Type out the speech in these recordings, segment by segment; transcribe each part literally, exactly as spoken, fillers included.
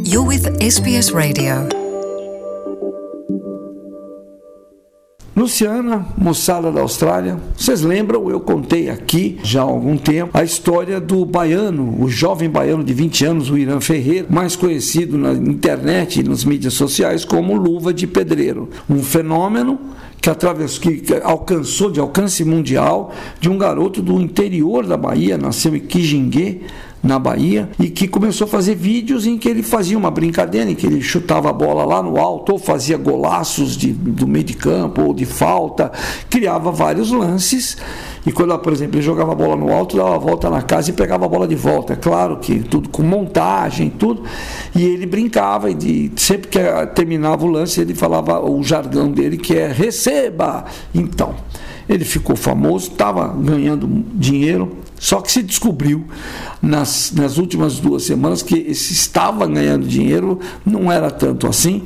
You're with S B S Radio. Luciana, moçada da Austrália, vocês lembram, eu contei aqui já há algum tempo a história do baiano, o jovem baiano de vinte anos, o Irã Ferreira, mais conhecido na internet e nas mídias sociais como Luva de Pedreiro, um fenômeno que atravessou, que alcançou de alcance mundial, de um garoto do interior da Bahia, nasceu em Quijingue, na Bahia, e que começou a fazer vídeos em que ele fazia uma brincadeira, em que ele chutava a bola lá no alto, ou fazia golaços de, do meio de campo, ou de falta, criava vários lances, e quando, por exemplo, ele jogava a bola no alto, dava a volta na casa e pegava a bola de volta, é claro que tudo com montagem, tudo, e ele brincava, e de, sempre que terminava o lance, ele falava o jargão dele, que é receba! Então, ele ficou famoso, estava ganhando dinheiro, só que se descobriu nas, nas últimas duas semanas que esse estava ganhando dinheiro não era tanto assim,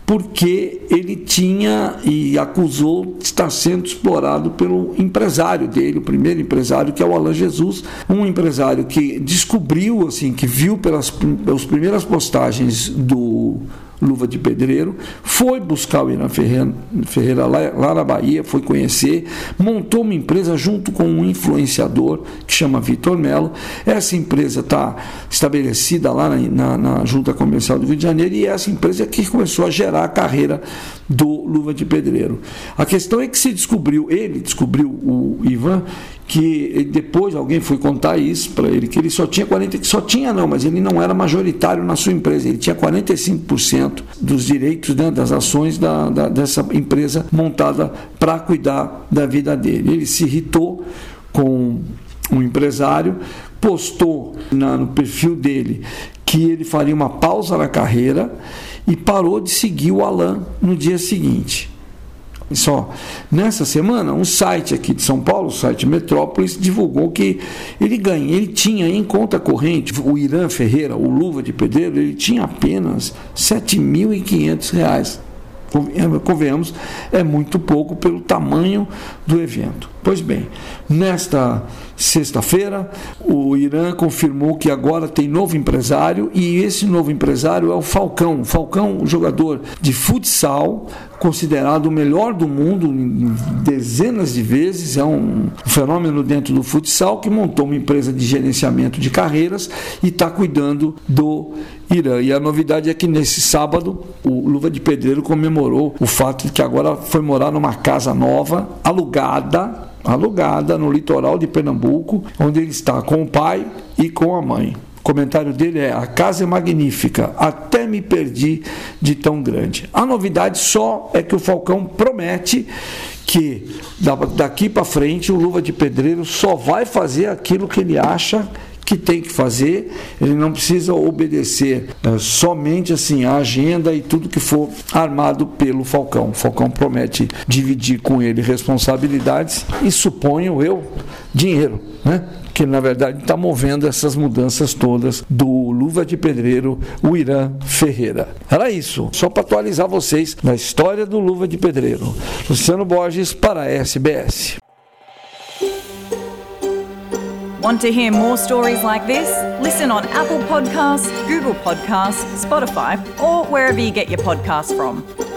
porque ele tinha e acusou de estar sendo explorado pelo empresário dele, o primeiro empresário, que é o Alan Jesus, um empresário que descobriu, assim, que viu pelas, pelas primeiras postagens do Luva de Pedreiro, foi buscar o Irã Ferreira, Ferreira lá, lá na Bahia, foi conhecer, montou uma empresa junto com um influenciador que chama Vitor Melo. Essa empresa está estabelecida lá na, na, na Junta Comercial do Rio de Janeiro, e essa empresa é que começou a gerar a carreira do Luva de Pedreiro. A questão é que se descobriu, ele descobriu, o Ivan, que depois alguém foi contar isso para ele, que ele só tinha quarenta por cento, só tinha não, mas ele não era majoritário na sua empresa, ele tinha quarenta e cinco por cento dos direitos, né, das ações da, da, dessa empresa montada para cuidar da vida dele. Ele se irritou com um empresário, postou na, no perfil dele que ele faria uma pausa na carreira e parou de seguir o Alan no dia seguinte. Só nessa semana, um site aqui de São Paulo, o site Metrópolis, divulgou que ele ganha, ele tinha em conta corrente, o Irã Ferreira, o Luva de Pedreiro, ele tinha apenas sete mil e quinhentos reais. Convenhamos, é muito pouco pelo tamanho do evento. Pois bem, nesta sexta-feira, o Irã confirmou que agora tem novo empresário, e esse novo empresário é o Falcão. O Falcão, um jogador de futsal, considerado o melhor do mundo dezenas de vezes, é um fenômeno dentro do futsal, que montou uma empresa de gerenciamento de carreiras e está cuidando do Irã. E a novidade é que nesse sábado, o Luva de Pedreiro comemorou o fato de que agora foi morar numa casa nova, alugada, alugada no litoral de Pernambuco, onde ele está com o pai e com a mãe. O comentário dele é: a casa é magnífica, até me perdi de tão grande. A novidade só é que o Falcão promete que daqui para frente o Luva de Pedreiro só vai fazer aquilo que ele acha que tem que fazer, ele não precisa obedecer é, somente assim a agenda e tudo que for armado pelo Falcão. O Falcão promete dividir com ele responsabilidades e, suponho eu, dinheiro, né? Que na verdade está movendo essas mudanças todas do Luva de Pedreiro, o Irã Ferreira. Era isso, só para atualizar vocês na história do Luva de Pedreiro. Luciano Borges para a S B S. Want to hear more stories like this? Listen on Apple Podcasts, Google Podcasts, Spotify, or wherever you get your podcasts from.